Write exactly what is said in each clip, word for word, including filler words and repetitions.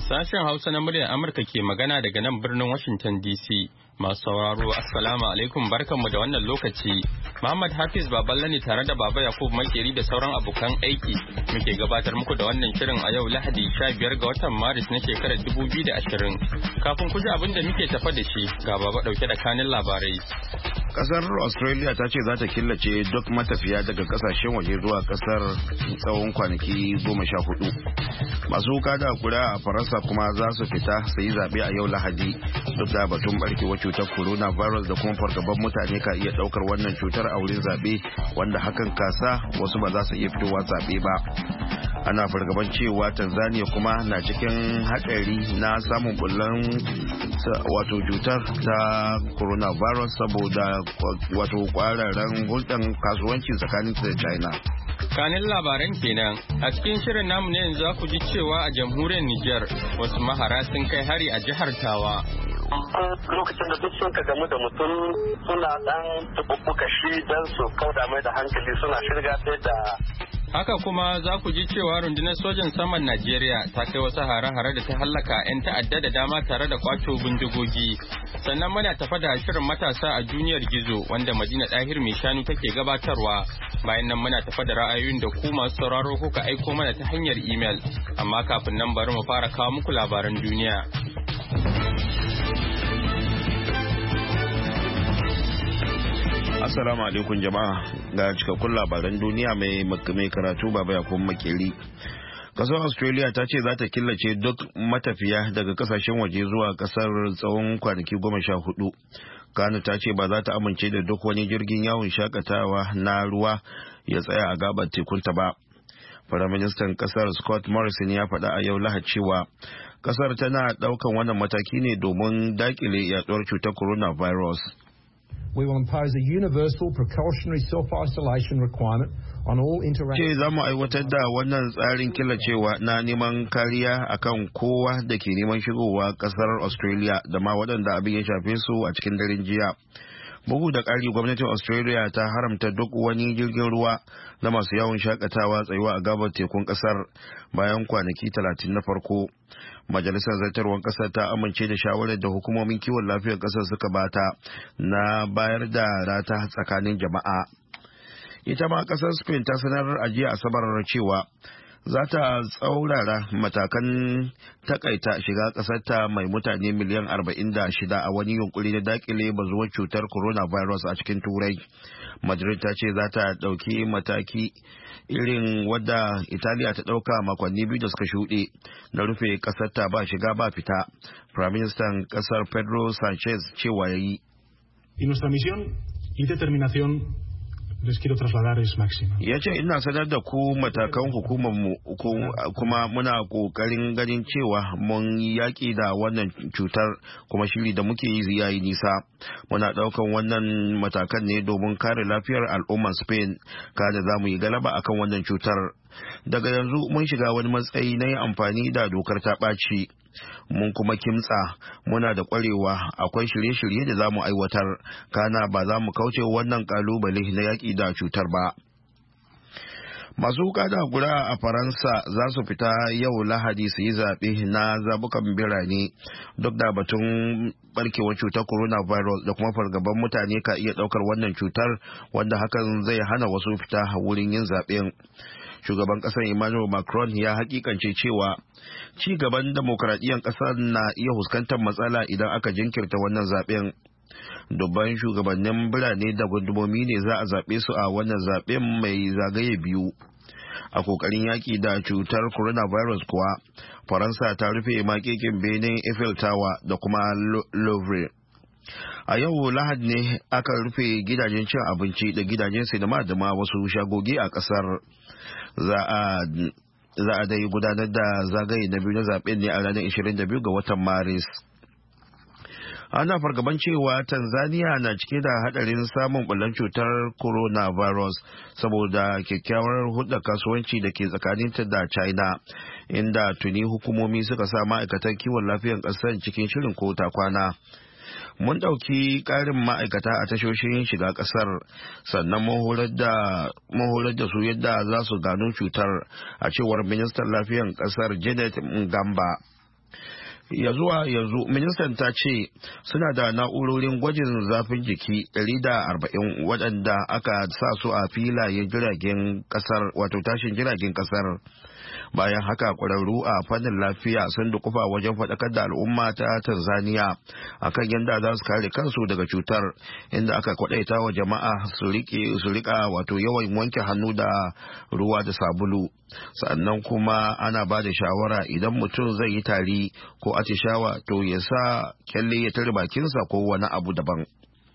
Sashen Hausa na muryar Amurka ke magana daga nan birnin Washington D C. Masu sauraro, Assalamu alaikum barkanmu da wannan lokaci. Muhammad Hafiz Baballa ne tare da Baba Yakub Makeri da sauran abokan aiki. Muke gabatar muku da wannan shirin a yau Lahadi sha biyar ga watan Maris na shekarar dubu biyu da ashirin. Kafin ku ji abin da muke tafa da shi, ga Baba dauke da kanin labarai. Kasar Australia ta ce za ta killace duk matafiya daga kasashen waje zuwa kasar tsawon kwanaki goma sha hudu. Masu wuka da kura a Faransa kuma za su fita su yi zaɓe a yau Lahadi duk da batun barkewar cutar coronavirus da kuma fargaban mutane ka iya ɗaukar wannan cutar a wurin zaɓe wanda hakan kasa wasu ba za su iya fitowa zaɓe ba. Ana fargaban cewa Tanzania kuma na cikin haɗari na samun bullan wato cutar ta coronavirus saboda wato kwararren hulɗar kasuwanci tsakanin da China. Kanin labaran kenan a cikin shirin namu ne yanzu ku ji cewa a jamhuriyar Nijar wasu mahara sun kai hari a jihar Tawa. Lokacin da duk sun ka gamu da mutum suna dan tububbuka shi dan su kauda mai da hankali suna shirga sai da Haka kuma za ku ji cewa rundunar sojan saman Najeriya ta kai wasu hare-hare da ta hallaka 'yan ta'adda da dama tare da kwato bindigogi. Sannan muna tafa da shirin matasa a duniyar gizo wanda Madina Dahir mai shanu take gabatarwa. Bayan nan muna tafa da ra'ayoyin da ku masu sauraro kuka aiko mana ta hanyar imel. Amma kafin nan bari mu fara kawo muku labaran duniya. Assalamu alaikum jama'a ga cikakkun labaran duniya mai mai karatu Baba Yakub Makeri. Kasar Australia ta ce za ta killace duk matafiya daga kasashen waje zuwa kasar tsawon kwanaki goma sha hudu. Kano ta ce ba za ta amince da duk wani jirgin yawon shakatawa na ruwa ya tsaya a gabar tekunta ba. Firaministan kasar Scott Morrison ya faɗa a yau Lahadi cewa kasar tana ɗaukan wannan mataki ne domin dakile yaduwar cutar coronavirus. We will impose a universal precautionary self-isolation requirement on all interactions. Ce za mu aiwatar da wannan tsarin killacewa na neman kariya akan kowa da ke neman shigowa kasar Australia da ma waɗanda abin ya shafe su a cikin daren jiya. Bugu da ƙari gwamnatin Australia ta haramta duk wani jirgin ruwa na masu yawon shakatawa tsayuwa a gabar tekun ƙasar bayan kwanaki talatin na farko. Majalisar zartarwar ƙasar ta amince da shawarar da hukumomin kiwon lafiyar ƙasar suka bata na bayar da rata tsakanin jama'a. Ita ma ƙasar Spain ta sanar a jiya Asabar cewa za ta tsaurara matakan takaita shiga ƙasarta mai mutane miliyan arba'in da shida a wani yunkuri na dakile bazuwar cutar coronavirus a cikin turai. Madrid ta ce za ta ɗauki mataki irin wadda Italiya ta ɗauka makonni biyu da suka shuɗe na rufe ƙasarta ba shiga ba fita. Firaministan ƙasar Pedro Sanchez cewa ya yi. Y nuestra misión y determinación les quiero trasladar es máxima. Ya ce ina sanar da ku matakan hukumar mu kuma muna kokarin ganin cewa mun yaki da wannan cutar kuma shiri da muke yi yayi nisa. Muna daukan wannan matakan ne domin kare lafiyar al'ummar Spain kada za mu yi galaba akan wannan cutar. Daga yanzu mun shiga wani matsayi na yin amfani da dokar ta ɓaci. Mun kuma kimtsa muna da ƙwarewa akwai shirye-shirye da za mu aiwatar kana ba za mu kauce wannan kalubale na yaƙi da cutar ba. Masu wuka da gura a Faransa za su fita yau Lahadi su yi zaɓe na zabukan birane duk da batun barkewar cutar coronavirus da kuma fargaban mutane ka iya ɗaukar wannan cutar wanda hakan zai hana wasu fita wurin yin zaɓen. Shugaban kasar Emmanuel Macron ya hakikance cewa ci gaban demokradiyyar kasar na iya fuskantar matsala idan aka jinkirta wannan zaben. Dubban shugabannin birane da gundumomi ne za a zaɓe su a wannan zaben mai zagaye biyu. A kokarin yaki da cutar coronavirus kuwa, Faransa ta rufe makekin benin Eiffel Tower da kuma Louvre. A yau Lahadi ne aka rufe gidajen cin abinci da gidajen sinima da ma wasu shagogi a kasar. Za a dai gudanar da zagaye na biyu na zaben ne a ranar ishirin da biyu ga watan Maris. Ana fargaban cewa Tanzania na cike da hadarin samun bullar cutar coronavirus saboda kyakkyawar hulɗar kasuwanci da ke tsakaninta da China, inda tuni hukumomi suka sa ma'aikatan kiwon lafiyar ƙasar cikin shirin ko ta kwana. Mun ɗauki ƙarin ma'aikata a tashoshin shiga ƙasar, sannan mun horar da su yadda za su gano cutar, a cewar ministan lafiyar ƙasar Janet Ngamba. ya zuwa yanzu ministan ta ce suna da na'urorin gwajin zafin jiki ɗari da arba'in waɗanda aka sa su a filayen jiragen kasar wato tashin jiragen kasar. Bayan haka ƙwararru a fannin lafiya sun dukufa wajen faɗakar da al'umma ta Tanzania akan yadda za su kare kansu daga cutar, inda aka kwaɗaita wa jama'a su rika wato yawan wanke hannu da ruwa da sabulu. Sannan kuma ana ba da shawara idan mutum zai yi tari ko atishawa to ya sa kyalle ya tare bakinsa ko wani abu daban.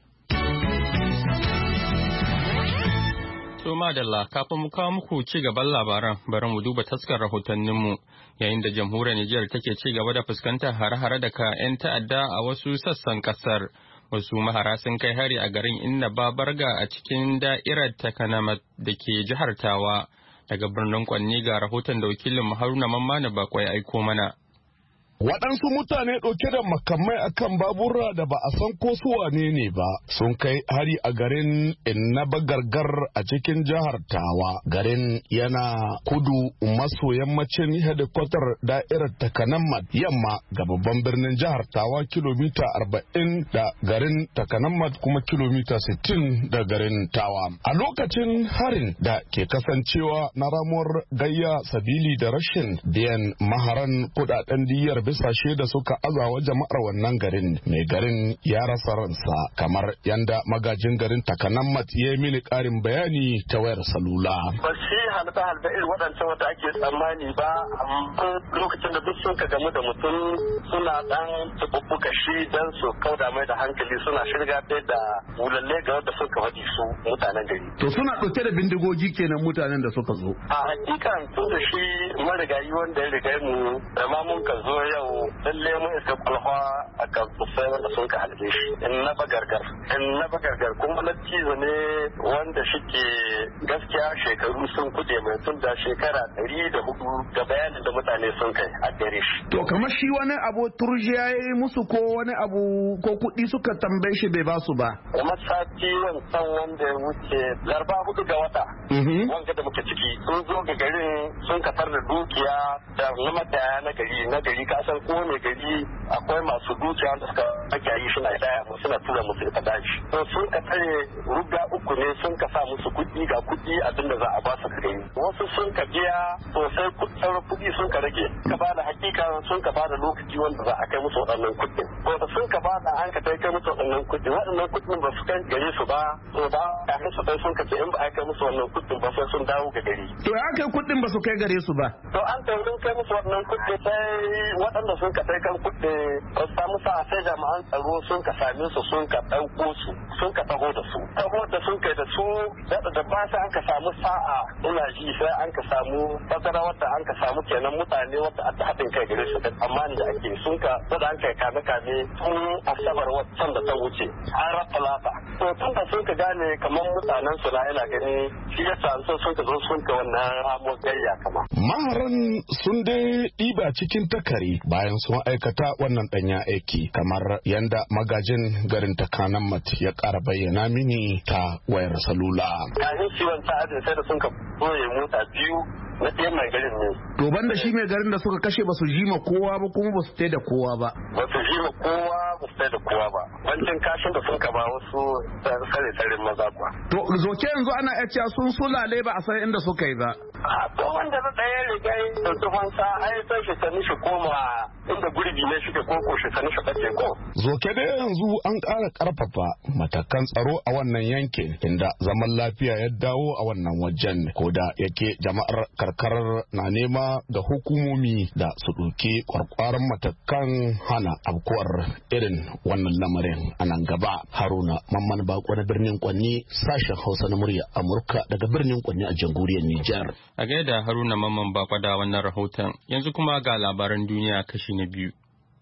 To madalla, kafin mu kawo muku ci gaban labaran, bari mu duba taskar rahotanninmu, yayin da jamhuriyar Nijar take ci gaba da fuskantar hare-hare daga 'yan ta'adda a wasu sassan kasar. Wasu mahara sun kai hari a garin Inna Babarga a cikin da'irar Takanamat da ke jihar Tawa. Daga birnin Kwanni ga rahoton da wakilin Haruna Mammana Bakwai aiko mana. Waɗansu mutane ɗauke da makamai akan babura da ba a san ko su wane ne ba sun kai hari a garin Innabagargar a cikin jihar Tawa. Garin yana kudu maso yammacin hedikwatar da'irar Takanammat yamma ga babban birnin jihar Tawa, kilomita arba'in da garin Takanammat kuma kilomita sittin da garin Tawa. A lokacin harin da ke kasancewa na ramuwar gayya sabili da rashin biyan maharan kudaden diyar bisa shaida suka azawa jama'ar wannan garin, mai garin ya rasa ransa, kamar yanda magajin garin Takanammat ya yi mini karin bayani ta wayar salula. Ba shi halba halba irin waɗancan wanda ake tsammani ba, amma lokacin da duk sun ka gamu da mutum suna dan tububbuka shi dan su kauda mai da hankali, suna shirga da wulalle ga wanda suka faɗi su mutanen gari. To suna ɗauke da bindigogi kenan mutanen da suka zo. A hakikan tun da shi marigayi wanda ya riga mu da ma mun ka zo yau lalle mun iska kwalfa a kan kusai wanda sun ka halbe shi in na bagargar in na bagargar kuma na cizo ne wanda shike gaskiya shekaru sun kuɗe mai tun da shekara ɗari da hudu ga bayanin da mutane sun kai a gare shi. To kamar shi wani abu turjiya ya yi musu ko wani abu ko kuɗi suka tambaye shi bai basu ba. Kuma sati wancan wanda ya wuce larba hudu ga wata wanda da muke ciki sun zo ga garin sun katar da dukiya da na mataya na gari na gari kasan kowane gari akwai masu dukiya da suka makiyayi suna daya mu suna tura musu ita daji. To sun ka tare ruga uku ne sun ka sa musu kuɗi ga kuɗi abinda za a ba su gari. Wasu sun ka biya to sai sauran kuɗi sun ka rage. Ka ba da hakika sun ka ba da lokaci wanda za a kai musu waɗannan kuɗin. To da sun ka ba da an ka kai musu waɗannan kuɗi waɗannan kuɗin ba su kai gare su ba to ba kafin su kai sun ka ce in ba a kai musu wannan kuɗin ba sai sun dawo ga gari. To ya kai kuɗin ba su kai gare su ba. To an kai sun kai musu waɗannan kuɗi sai waɗanda sun ka kai kan kuɗi ba su samu sa'a sai jami'an tsaro sun ka same su sun ka ɗauko su sun ka taho da su. Taho da sun kai da su da ba sai an ka samu sa'a ina ji sai an ka samu bazara wadda an ka samu kenan mutane wadda a haɗin kai gare su da tsammani da ake sun ka wadda an kai kame kame tun asabar waccan da ta wuce har talata. To tun da sun ka gane kamar mutanen su na yana gani shi ya sa sun ka zo sun ka wannan ramo gayya kama. Maharan sun dai ɗiba cikin takari bayan sun aikata wannan ɗanya aiki kamar yanda magajin garin Takanammat ya ƙara bayyana mini ta wayar salula. Kayan ciwon ta'adin sai da sun ka boye mota biyu na ɗayan mai garin ne. To banda shi mai garin da suka kashe ba su ji ma kowa ba kuma ba su tai da kowa ba. Ba su ji ma kowa ba su tai da kowa ba. Wancin kashin da sun ka ba wasu sare tsarin maza kuwa. To zoke yanzu ana iya cewa sun sulale ba a san inda suka yi ba. A to wanda na ɗaya riga da tufansa ai sai shi sani shi koma inda gurbi ne shi ke koko shi sani shi ɓace ko. Zoke da yanzu an ƙara ƙarfafa matakan tsaro a wannan yankin inda zaman lafiya ya dawo a wannan wajen ko da yake jama'ar karkarar na nema ga hukumomi da su ɗauki ƙwarƙwaran matakan hana abkuwar irin wannan lamarin a nan gaba. Haruna Mamman Bako na birnin Kwanni, sashen Hausa na murya Amurka daga birnin Kwanni a jamhuriyar Nijar. A gaida Haruna Mamman Bako da wannan rahoton, yanzu kuma ga labaran duniya kashi na biyu.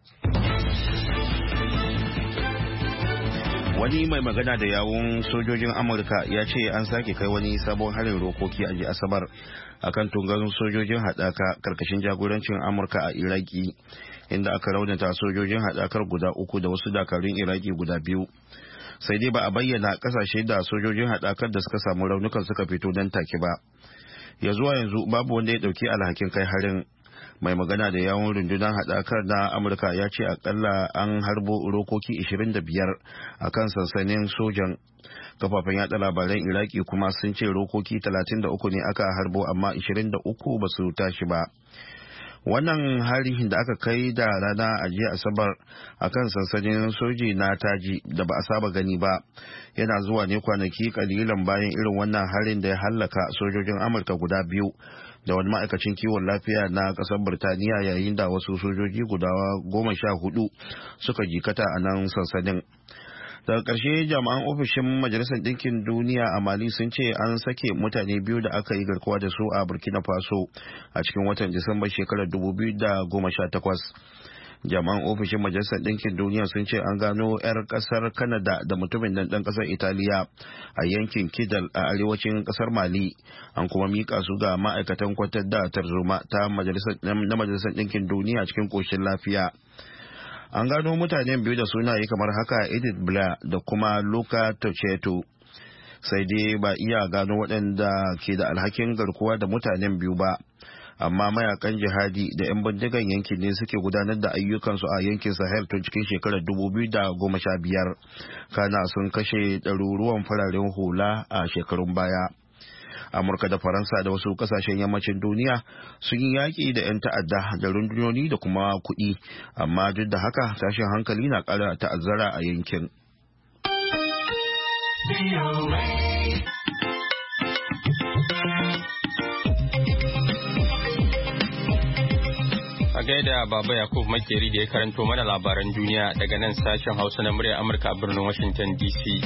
Wani mai magana da yawun sojojin Amurka ya ce an sake kai wani sabon harin rokoki a ji Asabar akan tungan sojojin haɗaka karkashin jagorancin Amurka a Iraki, inda aka raunata sojojin haɗakar guda uku da wasu dakarun Iraki guda biyu. Sai dai ba a bayyana ƙasashe da sojojin haɗakar da suka samu raunukan suka fito nan take ba. Ya zuwa yanzu babu wanda ya ɗauki alhakin kai harin. Mai magana da yawun rundunar haɗakar na Amurka ya ce akalla an harbo rokoki ishirin da biyar a kan sansanin sojan. Kafafen yada labaran Iraki kuma sun ce rokoki talatin da uku ne aka harbo amma ishirin da uku ba su tashi ba. Wannan hari da aka kai da rana a jiya Asabar a kan sansanin soji na Taji da ba a saba gani ba yana zuwa ne kwanaki kalilan bayan irin wannan harin da ya hallaka sojojin Amurka guda biyu da wani ma'aikacin kiwon lafiya na ƙasar Birtaniya, yayin da wasu sojoji guda goma sha hudu suka jikata a nan sansanin. Daga ƙarshe jami'an ofishin Majalisar Ɗinkin Duniya a Mali sun ce an sake mutane biyu da aka yi garkuwa da su a Burkina Faso a cikin watan Disamba shekarar dubu biyu da goma sha takwas. Jami'an ofishin Majalisar Ɗinkin Duniya sun ce an gano 'yar ƙasar Canada da mutumin nan ɗan ƙasar Italiya a yankin Kidal a arewacin ƙasar Mali, an kuma mika su ga ma'aikatan kwantar da tarzoma ta na Majalisar Ɗinkin Duniya cikin ƙoshin lafiya. An gano mutanen biyu da sunaye kamar haka Edith Blair da kuma Luca Tocheto, sai dai ba iya gano waɗanda ke da alhakin garkuwa da mutanen biyu ba, amma mayakan jihadi da 'yan bindigan yankin ne suke gudanar da ayyukansu a yankin Sahel tun cikin shekarar dubu biyu da goma sha biyar, kana sun kashe ɗaruruwan fararen hula a shekarun baya. Amurka da Faransa da wasu kasashen yammacin duniya sun yi yaƙi da 'yan ta'adda da rundunoni da kuma kuɗi, amma duk da haka tashin hankali na ƙara ta'azzara a yankin. A gaida Baba Yakub Makeri da ya karanto mana labaran duniya daga nan sashen Hausa na muryar Amurka a birnin Washington D C.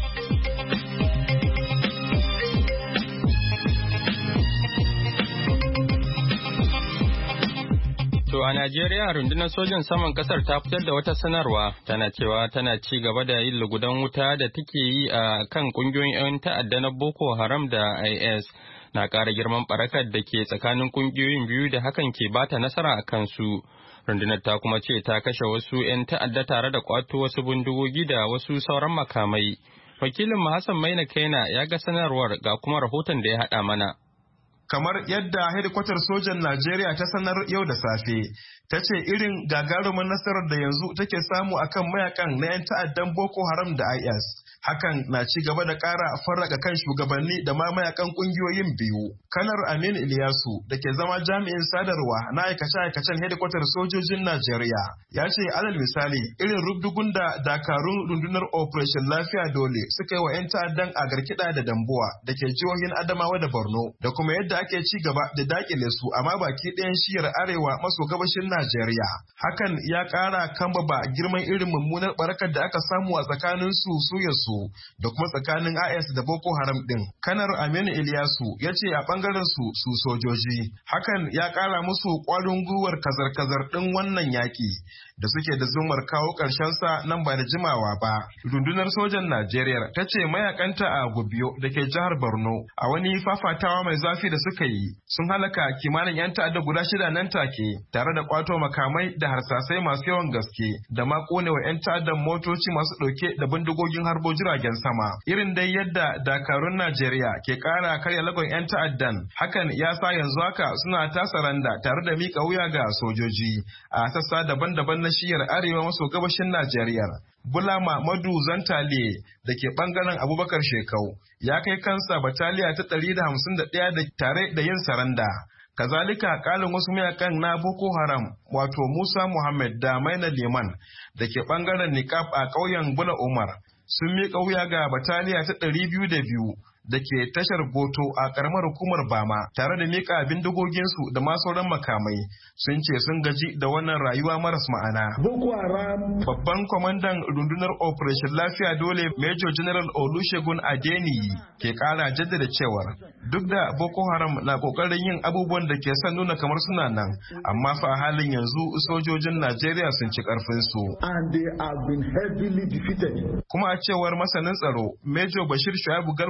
To a Najeriya rundunar sojan saman kasar ta fitar da wata sanarwa tana cewa tana ci gaba da yin lugudan wuta da take yi a kan kungiyoyin 'yan ta'adda na Boko Haram da I S na ƙara girman barakar da ke tsakanin kungiyoyin biyu da hakan ke bata nasara a kansu. Rundunar ta kuma ce ta kashe wasu 'yan ta'adda tare da kwato wasu bindigogi da wasu sauran makamai. Wakilin Hassan Maina Kaina ya ga sanarwar ga kuma rahoton da ya haɗa mana. Kamar yadda hedikwatar sojan Najeriya ta sanar yau da safe, ta ce irin gagarumin nasarar da yanzu take samu akan mayakan na 'yan ta'addan Boko Haram da I S. Hakan na ci gaba da ƙara farraka kan shugabanni da ma mayakan ƙungiyoyin biyu. Kanar Aminu Iliyasu da ke zama jami'in sadarwa na aikace-aikacen hedikwatar sojojin Najeriya ya ce alal misali irin rubdugun da dakarun rundunar Operation Lafiya Dole suka yi wa 'yan ta'addan a Garkida da Dambuwa da ke jihohin Adamawa da Borno da kuma yadda ake ci gaba da dakile su amma baki ɗayan shiyar arewa maso gabashin Najeriya. Hakan ya ƙara kambaba girman irin mummunar barakar da aka samu a tsakanin su su yasu da kuma tsakanin I S da Boko Haram din. Kanar Aminu Iliyasu ya ce a bangaren su su sojoji hakan ya ƙara musu ƙwarin gwiwar kazar-kazar din wannan yaƙi da suke da zumar kawo ƙarshen sa nan ba da jimawa ba. Rundunar sojan Najeriya ta ce mayakanta a Gubiyo da ke jihar Borno a wani fafatawa mai zafi da suka yi sun halaka kimanin 'yan ta'adda guda shida nan take tare da kwato makamai da harsasai masu yawan gaske da ma kone wa 'yan ta'addan motoci masu ɗauke da bindigogin harbo jiragen sama. Irin dai yadda dakarun Najeriya ke ƙara karya lagon 'yan ta'addan hakan ya sa yanzu haka suna tasa randa tare da miƙa wuya ga sojoji a sassa daban-daban na shiyar arewa maso gabashin Najeriya. Bulama Madu Zantale da ke bangaren Abubakar Shekau ya kai kansa bataliya ta ɗari da hamsin da ɗaya da tare da yin saranda. Kazalika kalin wasu mayakan na Boko Haram wato Musa Muhammad da Maina Liman da ke bangaren Niqab a ƙauyen Bula Umar sun miƙa wuya ga bataliya ta ɗari biyu da biyu da ke tashar Boto a karamar hukumar Bama tare da mika bindigoginsu da ma sauran makamai sun ce sun gaji da wannan rayuwa maras ma'ana. Boko Haram. Babban kwamandan rundunar Operation Lafiya Dole Major General Olusegun Adeniyi ke kara jaddada cewar duk da Boko Haram na kokarin yin abubuwan da ke son nuna kamar suna nan amma fa a halin yanzu sojojin Najeriya sun ci karfin su. And they have been heavily defeated. Kuma a cewar masanin tsaro Major Bashir Shuaibu Garma mai ritaya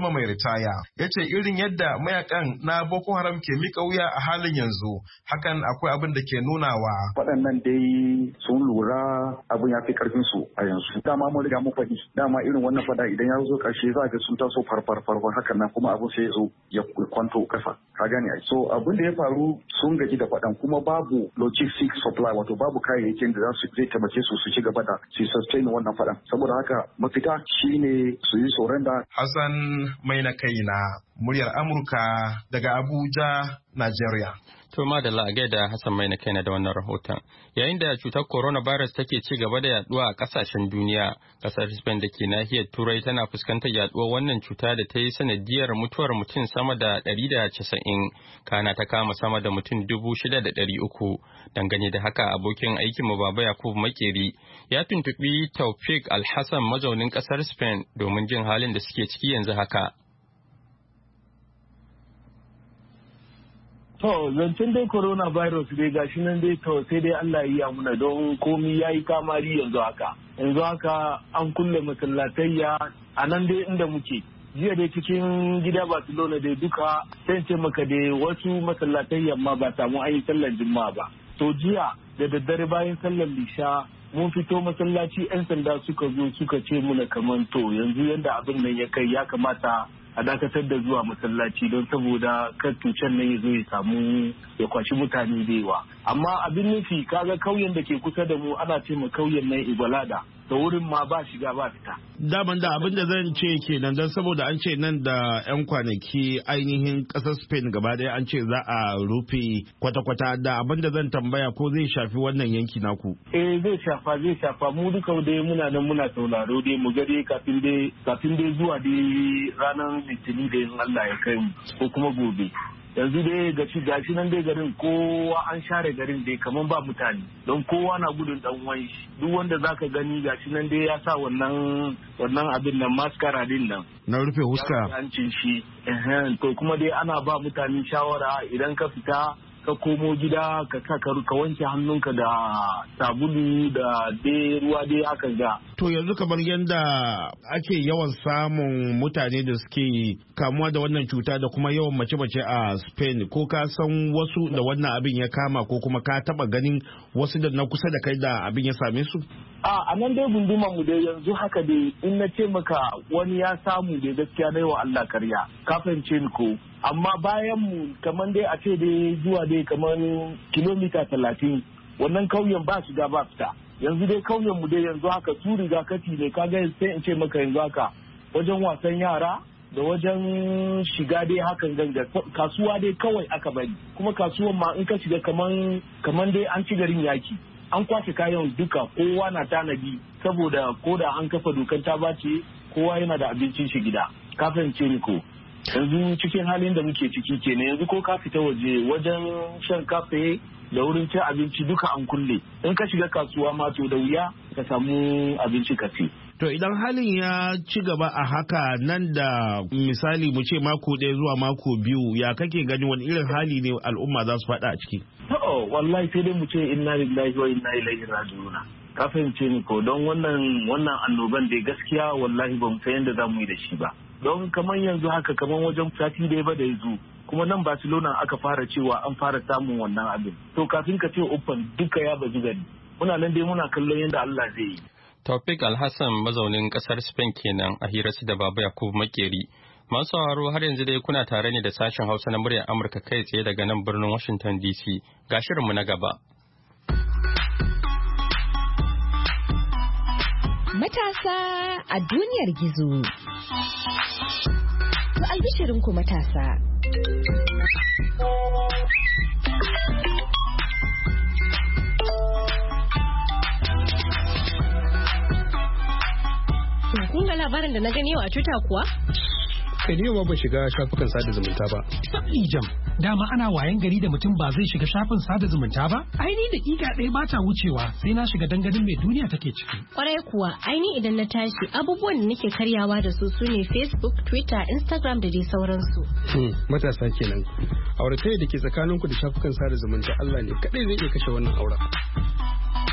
ritaya. Ya ce irin yadda mayakan na Boko Haram ke mika wuya a halin yanzu hakan akwai abin da ke nunawa. Waɗannan dai sun lura abin ya fi karfin su a yanzu. Dama mun riga mun faɗi dama irin wannan fada idan ya zo ƙarshe za ga sun taso farfar farfar hakan nan kuma abin sai ya zo ya kwanto ƙasa. Ka gane ai. So abin da ya faru sun gaji da faɗan kuma babu logistic supply wato babu kayayyakin da za su zai taimake su su ci gaba da su sustain wannan faɗan. Saboda haka mafita shine su yi surrender. Hassan mai na kaina muryar Amurka daga Abuja, Najeriya. To madalla a gaida Hassan mai na kaina da wannan rahoton. Yayin da cutar coronavirus take ci gaba da yaduwa a kasashen duniya, kasar Spain da ke nahiyar Turai tana fuskantar yaduwar wannan cuta da ta yi sanadiyar mutuwar mutum sama da ɗari da casa'in, kana ta kama sama da mutum dubu shida da ɗari uku. Dangane da haka abokin aikinmu Baba Yakubu Makeri ya tuntuɓi Taufik Alhassan mazaunin kasar Spain domin jin halin da suke ciki yanzu haka. To, zancen dai coronavirus dai gashi nan dai to sai dai Allah ya yi muna don komi ya yi kamari yanzu haka. Yanzu haka an kulle masallatayya a nan dai inda muke. Jiya dai cikin gida Barcelona dai duka sai ce maka dai wasu masallatayyan ma ba samu an yi sallar juma'a ba. To jiya da daddare bayan sallar lisha mun fito masallaci 'yan sanda suka zo suka ce muna kaman to yanzu yadda abin nan ya kai ya kamata a dakatar da zuwa masallaci don saboda kar tucen nan ya zo ya samu ya kwashi mutane da yawa. Amma abin nufi kaga kauyen da ke kusa da mu ana ce ma kauyen nan Igbalada da wurin ma ba shiga ba fita. Daman da abin da zan ce kenan don saboda an ce nan da 'yan kwanaki ainihin ƙasar Spain gaba ɗaya an ce za a rufe kwata-kwata da abin da zan tambaya ko zai shafi wannan yanki naku. Eh zai shafa zai shafa mu duka dai muna nan muna sauraro dai mu ga dai kafin dai kafin dai zuwa dai ranar litini da yin Allah ya kai mu ko kuma gobe. Yanzu dai gashi gashi nan dai garin kowa an share garin dai kamar ba mutane don kowa na gudun dan uwan shi duk wanda zaka gani gashi nan dai ya sa wannan wannan abin nan maskara din nan na rufe huska hancin shi to kuma dai ana ba mutane shawara idan ka fita ka komo gida ka sa ka wanke hannunka da sabulu da dai ruwa dai haka ga. To yanzu kamar yadda ake yawan samun mutane da suke kamuwa da wannan cuta da kuma yawan mace-mace a Spain ko ka san wasu da wannan abin ya kama ko kuma ka taba ganin wasu da na kusa da kai da abin ya same su? A a nan dai gunduman mu dai yanzu haka dai in na ce maka wani ya samu dai gaskiya na yi wa Allah karya ka fahimce ni ko. Amma bayan mu kamar dai a ce dai zuwa dai kamar kilomita talatin wannan kauyen ba shiga ba fita yanzu dai kauyen mu dai yanzu haka su rigakafi ne kaga sai in ce maka yanzu haka wajen wasan yara da wajen shiga dai hakan ganga kasuwa dai kawai aka bari kuma kasuwan ma in ka shiga kaman kaman dai an ci garin yaki an kwashe kayan duka kowa na tanadi saboda ko da an kafa dokar ta bace kowa yana da abincin shi gida ka fahimce ni ko yanzu cikin halin da muke ciki kenan yanzu ko ka fita waje wajen shan kafe da wurin cin abinci duka an kulle in ka shiga kasuwa ma to da wuya ka samu abinci ka ci. To idan halin ya ci gaba a haka nan da misali mu ce mako ɗaya zuwa mako biyu ya kake gani wani irin hali ne al'umma za su faɗa a ciki? To wallahi sai dai mu ce inna lillahi wa inna ilaihi raji'un. Ka fahimce ni ko don wannan wannan annoban dai gaskiya wallahi ba mu san yadda za mu yi da shi ba. Don kamar yanzu haka kamar wajen sati da ba da yanzu kuma nan Barcelona aka fara cewa an fara samun wannan abin. To kafin ka ce uffan duka ya bazu gari. Muna nan dai muna kallon yadda Allah zai yi. Taufik Alhassan mazaunin kasar Spain kenan a hirarsu da Baba Yakubu Makeri. Masu sauraro har yanzu dai kuna tare ne da sashen Hausa na muryar Amurka kai tsaye daga nan birnin Washington D C. Ga shirinmu na gaba. Matasa a duniyar gizo. To albishirinku matasa. Kun ga labarin da na gani yau a Twitter kuwa? Kai ne ba shiga shafukan sada zumunta ba. Sabbi jam, dama ana wayan gari da mutum ba zai shiga shafin sada zumunta ba? Aini da ƙiƙa ɗaya ba ta wucewa sai na shiga danganin mai duniya take ciki. Kwarai kuwa, aini idan na tashi abubuwan da nake karyawa da su sune Facebook, Twitter, Instagram da dai sauransu. Hmm, matasa kenan. Auratayya da ke tsakaninku da shafukan sada zumunta Allah ne kaɗai zai iya kashe wannan auren.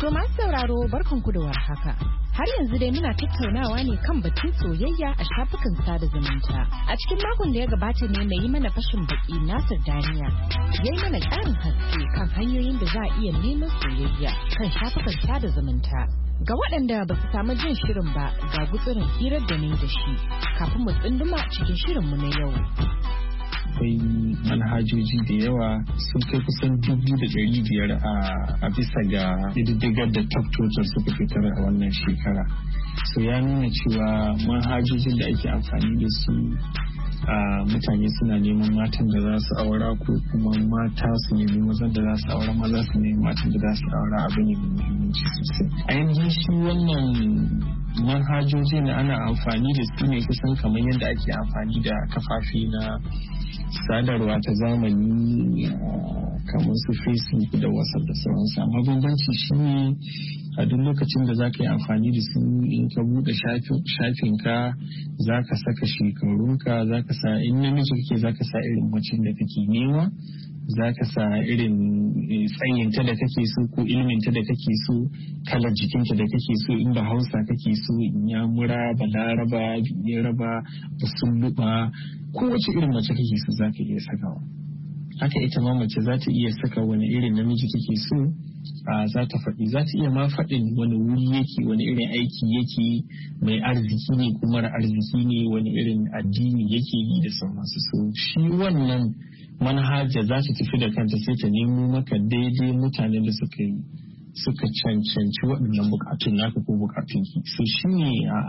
To masu sauraro barkanku da warhaka. Har yanzu dai muna tattaunawa ne kan batun soyayya a shafukan sada zumunta. A cikin makon da ya gabata ne mai yi mana fashin baki Nasir Daniya ya yi mana ƙarin haske kan hanyoyin da za a iya neman soyayya kan shafukan sada zumunta. Ga waɗanda ba su samu jin shirin ba ga gutsurin hirar da ne da shi kafin mu tsunduma cikin shirinmu na yau. Akwai manhajoji da yawa sun kai kusan dubu da ɗari biyar a bisa ga ƙididdigar da top total suka fitar a wannan shekara. So ya nuna cewa manhajojin da ake amfani da su a mutane suna neman matan da za su aura ko kuma mata su nemi mazan da za su aura maza su nemi matan da za su aura abu ne mai muhimmanci sosai. A yanzu shi wannan manhajoji na ana amfani da su ne kusan kamar yadda ake amfani da kafafe na sadarwa ta zamani kamar su Facebook da WhatsApp da sauransu. Amma bambanci shi ne a duk lokacin da za ka yi amfani da su in ka buɗe shafinka za ka saka shekarunka za ka sa in namiji kake za ka sa irin macin da kake nema za ka sa irin tsayinta da kake so ko ilminta da kake so kalar jikinta da kake so in ba hausa kake so in ya mura balaraba biyaraba basulluba kowace irin mace kake so za ka iya sakawa. Haka ita ma mace za ta iya saka wani irin namiji take so a za ta faɗi za ta iya ma faɗin wani wuri yake wani irin aiki yake mai arziki ne kuma mara arziki ne wani irin addini yake yi da sauransu. So shi wannan manhaja za ta tafi da kanta sai ta nemo maka daidai mutanen da suka yi suka cancanci waɗannan bukatun naka ko bukatun ki. So shi ne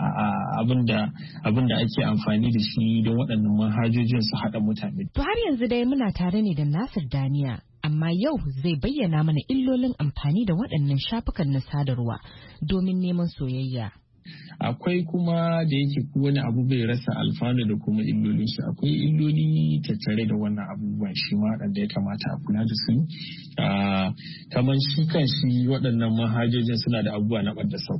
abin da ake amfani da shi don waɗannan manhajojin su haɗa mutane. To har yanzu dai muna tare ne da Nasir Daniya, amma yau zai bayyana mana illolin amfani da waɗannan shafukan na sadarwa domin neman soyayya. Akwai kuma da yake wani abu bai rasa alfanu da kuma illolin shi. Akwai illoli tattare da wannan abubuwan shi ma da ya kamata a kula da su. Kamar shi kan shi waɗannan manhajojin suna da abubuwa na ɓadda sau.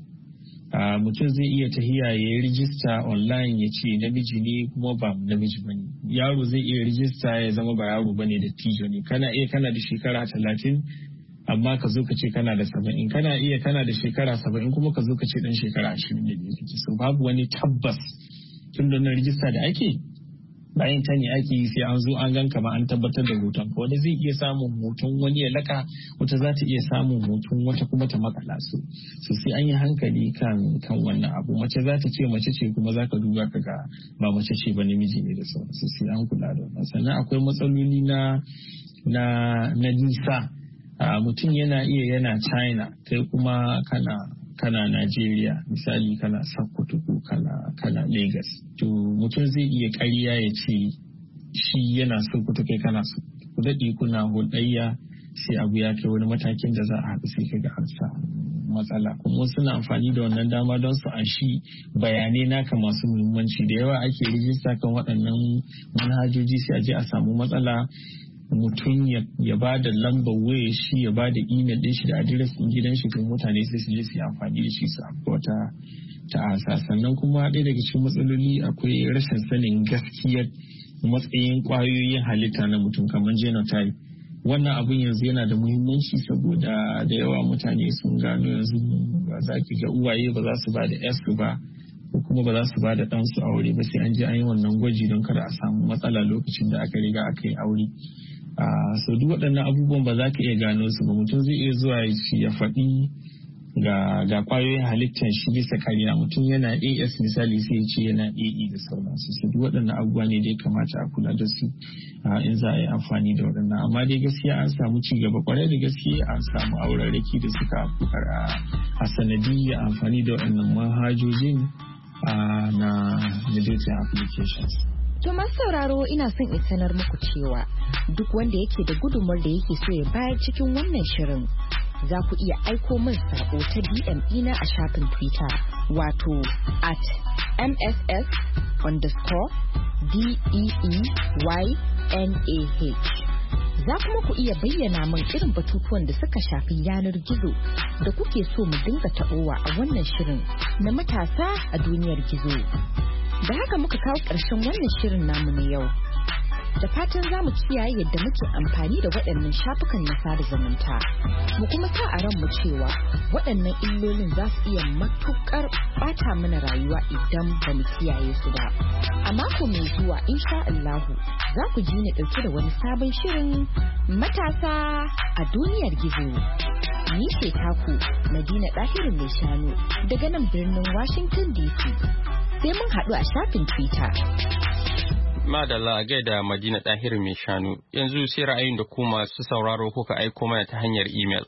Mutum zai iya tahiya ya yi rijista online ya ce namiji ne kuma ba namiji ba ne. Yaro zai iya rijista ya zama ba yaro ba ne da tijo ne. Kana iya kana da shekara talatin amma ka zo ka ce kana da saba'in, kana iya kana da shekara saba'in kuma ka zo ka ce dan shekara ashirin da biyu kake. So babu wani tabbas tun da na rijista da ake bayan ta ne ake yi sai an zo an gan kama an tabbatar da hoton ka. Wani zai iya samun hoton wani ya laka, wata za ta iya samun hoton wata kuma ta makala su. So sai an yi hankali kan kan wannan abu. Mace za ta ce mace ce kuma za ka duba ka ga ba mace ce ba namiji ne da sauransu. Sai an kula da wannan. Sannan akwai matsaloli na na na nisa. Uh, mutum yana iya yana China kai kuma kana kana Najeriya misali kana Sokoto ko kana kana Lagos. To mutum zai iya ƙarya ya ce shi yana Sokoto kai kana Sokoto. Ku daɗe kuna hulɗayya sai abu ya kai wani matakin da za a haɗu sai kaga an samu matsala. Kuma suna amfani da wannan dama don su anshi bayanai naka masu muhimmanci. Da yawa ake rijista kan waɗannan manhajoji sai a je a samu matsala. Mutum ya ba da lambar waya shi ya ba da email din shi da adres din gidan shi kuma mutane sai su je su yi amfani da shi su wata ta'asa. Sannan kuma ɗaya daga cikin matsaloli akwai rashin sanin gaskiyar matsayin kwayoyin halitta na mutum kamar genotype. Wannan abun yanzu yana da muhimmanci saboda da yawa mutane sun gano yanzu ba za ki ga uwaye ba za su ba da yarsu ba ko kuma ba za su ba da ɗansu aure ba sai an je an yi wannan gwaji don kada a samu matsala lokacin da aka riga aka yi aure. Uh, so duk waɗannan abubuwan ba za ka iya gano su ba. Mutum zai iya zuwa ya faɗi ga ga kwayoyin halittar shi bisa kariya. Mutum yana A S misali sai ya ce yana A E da sauransu. So duk waɗannan abubuwa ne da ya kamata a kula da su uh, in za a yi amfani da waɗannan. Amma dai gaskiya an samu ci gaba kwarai da gaskiya an samu auraraki da suka afkar a sanadiyyar amfani da waɗannan manhajojin uh, na dating applications. To masu sauraro ina son in sanar muku cewa duk wanda yake da gudunmar da yake so ya bayar cikin wannan shirin za ku iya aiko min sako ta D M ina a shafin Twitter wato at M S S underscore D E E Y N A H. Za kuma ku iya bayyana min irin batutuwan da suka shafi yanar gizo da kuke so mu dinga taɓowa a wannan shirin na matasa a duniyar gizo. Da haka muka kawo ƙarshen wannan shirin namu na yau. Da fatan za mu kiyaye yadda muke amfani da waɗannan shafukan na sada zumunta. Mu kuma sa a ranmu cewa waɗannan illolin za su iya matuƙar ɓata mana rayuwa idan ba mu kiyaye su ba. A mako mai zuwa insha Allahu za ku ji ni ɗauke da wani sabon shirin matasa a duniyar gizo. Ni ce taku Madina Ɗahiru mai shanu daga nan birnin Washington D C. Sai mun haɗu a shafin Twitter. Madalla a gaida Madina Ɗahiru mai shanu. Yanzu sai ra'ayin da ku masu sauraro kuka aiko mana ta hanyar imel.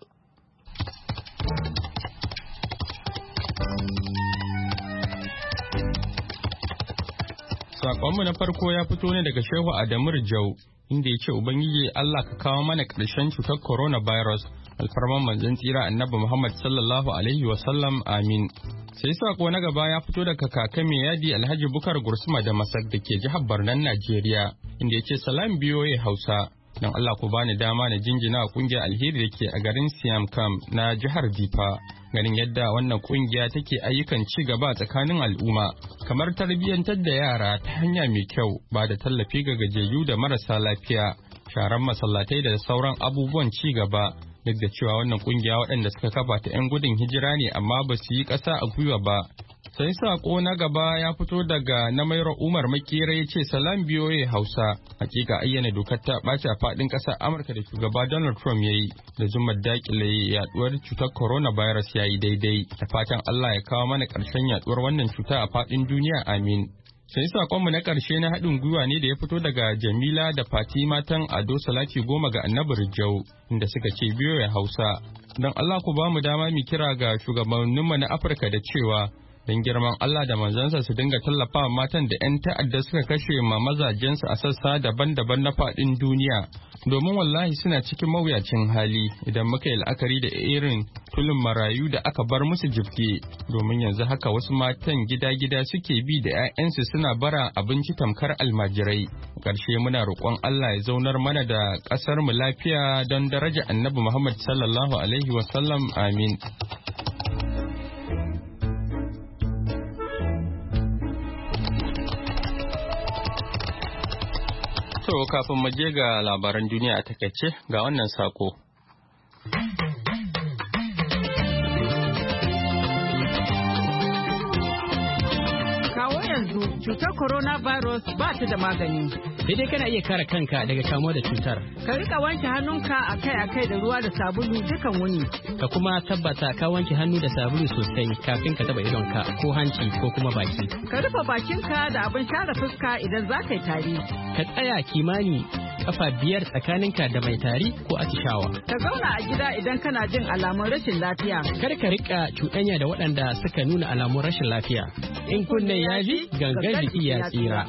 Sakonmu na farko ya fito ne daga Shehu Adamu Rijau, inda ya ce Ubangiji Allah ka kawo mana ƙarshen cutar coronavirus, alfarman manzon tsira annabi Muhammad sallallahu alaihi wasallam amin. Sai sako na gaba ya fito daga kaka mai yadi Alhaji Bukar Gursuma da Masak da ke jihar Barnan Najeriya, inda ya ce salam biyoyi Hausa. Don Allah ku bani dama na jinjina a kungiyar alheri da ke a garin Siam Kam na jihar Difa. Ganin yadda wannan kungiya take ayyukan ci gaba tsakanin al'umma, kamar tarbiyyantar da yara ta hanya mai kyau, ba da tallafi ga gajiyayyu da marasa lafiya, sharan masallatai da sauran abubuwan ci gaba. Duk da cewa wannan kungiya waɗanda suka kafa ta 'yan gudun hijira ne amma ba su yi ƙasa a gwiwa ba. Sai sako na gaba ya fito daga na Mairo Umar Makera ya ce salam biyoye Hausa. Hakika ayyana dokar ta ɓaci a faɗin ƙasar Amurka da shugaba Donald Trump ya yi da zumar daƙile yaɗuwar cutar coronavirus ya yi daidai. Da fatan Allah ya kawo mana ƙarshen yaɗuwar wannan cuta a faɗin duniya amin. Sai sakonmu na ƙarshe na haɗin gwiwa ne da ya fito daga Jamila da Fati matan Ado Salati goma ga Annabi Rijau, inda suka ce biyo ya Hausa. Don Allah ku ba mu dama mu kira ga shugabanninmu na Afirka da cewa don girman Allah da manzansa su dinga tallafawa matan da 'yan ta'adda suka kashe ma mazajensu a sassa daban-daban na faɗin duniya. Domin wallahi suna cikin mawuyacin hali idan muka yi la'akari da irin tulin marayu da aka bar musu jibge, domin yanzu haka wasu matan gida-gida suke bi da 'ya'yansu suna bara abinci tamkar almajirai. Ƙarshe muna roƙon Allah ya zaunar mana da ƙasar mu lafiya don daraja annabi Muhammad sallallahu alaihi wasallam amin. To kafin mu je ga labaran duniya a takaice ga wannan sako. Kawo yanzu cutar coronavirus ba ta da magani. Sai dai kana iya kare kanka daga kamuwa da cutar. Ka rika wanke hannunka akai-akai da ruwa da sabulu dukan wuni. Ka kuma tabbata ka wanke hannu da sabulu sosai kafin ka taba idonka ko hanci ko kuma baki. Ka rufe bakinka da abin share fuska idan za ka yi tari. Ka tsaya kimani kafa biyar tsakaninka da mai tari ko atishawa. Ka zauna a gida idan kana jin alamun rashin lafiya. Kar ka rika cuɗanya da waɗanda suka nuna alamun rashin lafiya. In kunne ya ji gangan jiki ya tsira.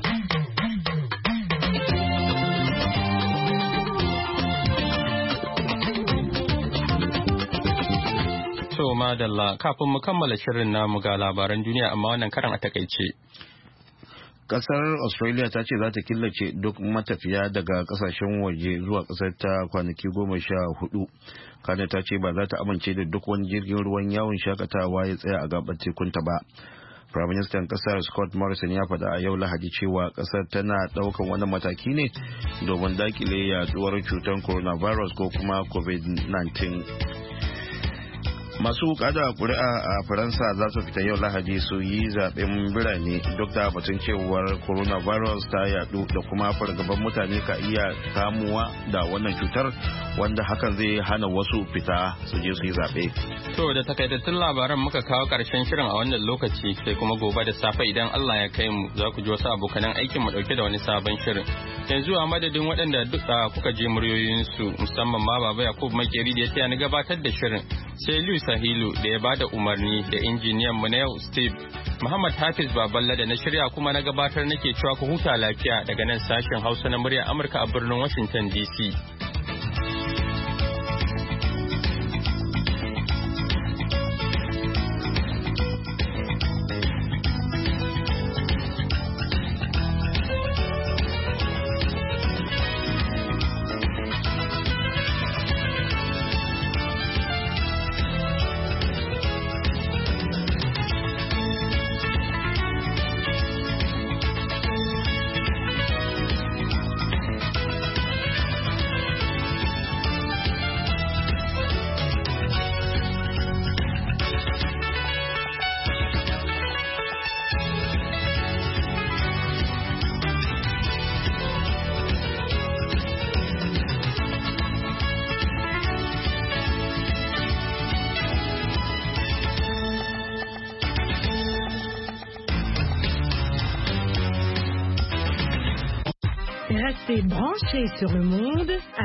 To madalla kafin mu kammala shirin namu ga labaran duniya amma wannan karan a takaice. Kasar Australia ta ce za ta killace duk matafiya daga kasashen waje zuwa kasar ta kwanaki goma sha hudu. Kana ta ce ba za ta amince da duk wani jirgin ruwan yawon shakatawa ya tsaya a gabar tekunta ba. Prime Minister kasar Scott Morrison ya faɗa a yau Lahadi cewa kasar tana ɗaukan wani mataki ne domin dakile yaduwar cutar coronavirus ko kuma covid nineteen. Masu kada kuri'a a Faransa za su fita yau Lahadi su yi zaben birane duk da batun cewar coronavirus ta yadu da kuma fargaban mutane ka iya kamuwa da wannan cutar wanda hakan zai hana wasu fita su je su yi zaɓe. To da takaitattun labaran muka kawo ƙarshen shirin a wannan lokaci sai kuma gobe da safe idan Allah ya kai mu za ku ji wasu abokanan aikin mu ɗauke da wani sabon shirin. Yanzu a madadin waɗanda duk kuka je muryoyinsu musamman ma Baba Yakubu Makeri da ya taya ni gabatar da shirin sai Luis Sahilu da ya bada umarni da injiniyan mu na yau Steve Muhammad Hafiz Baballa da na shirya kuma na gabatar nake cewa ku huta lafiya daga nan sashen Hausa na murya Amurka a birnin Washington D C. Restez branchés sur le monde